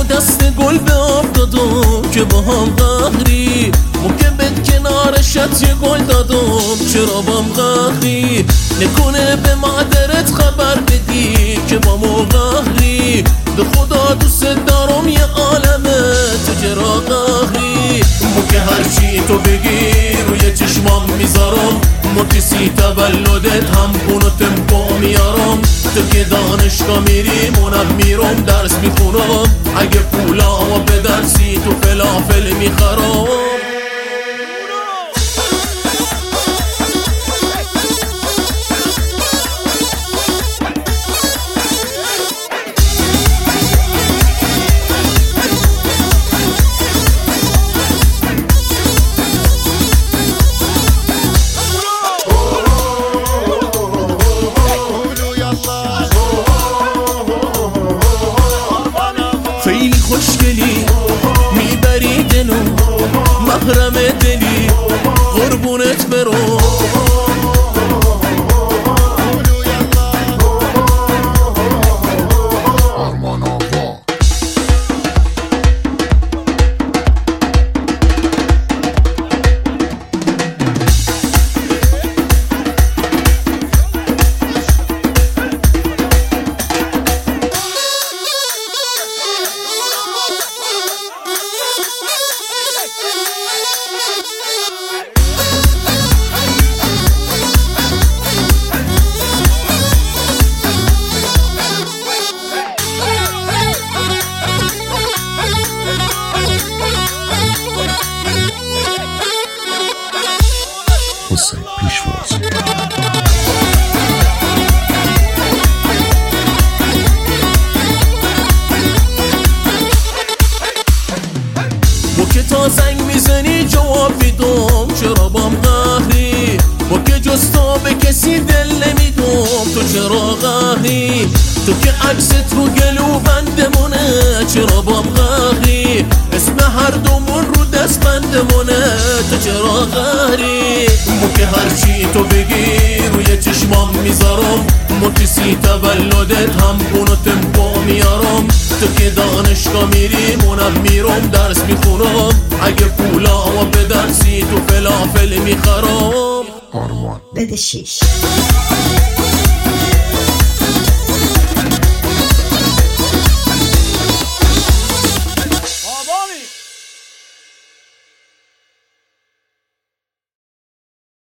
و دست گل به آب دادم که با هم قهری، ممکن بد کنارشت یه گل دادم چرا بام قهری، نکنه به مادرت خبر بدی که با مو قهری، به خدا دوست دارم یه عالمه تو چرا قهری، مو که هرچی تو بگی روی چشمام میذارم، مو کسی تولدت هم خونو تمپو میارم، تو که دانشگاه میری منم میرم درس میخونم، اگه پولا و به درسی تو فلافل میخرم. خیلی خوشگلی میبری دلو محرم دلی قربونت برو، حسین پیشواز. با که تا زنگ میزنی جواب میدم چرا بام قهری، با که جز تو به کسی دل نمیدم تو چرا قهری، تو که عکست رو گلو بندمونه چرا بام قهری، اسم هر دومون رو دست بندمونه تو چرا قهری، مو که هرچی تو بگی روی چشمام میذارم، مو کسی تولدت هم خونو تمپو میارم، تو که دانشگاه میری منم میرم درس میخونم، اگه پولا و به درسی تو فلافل میخرم. آرمان بده 6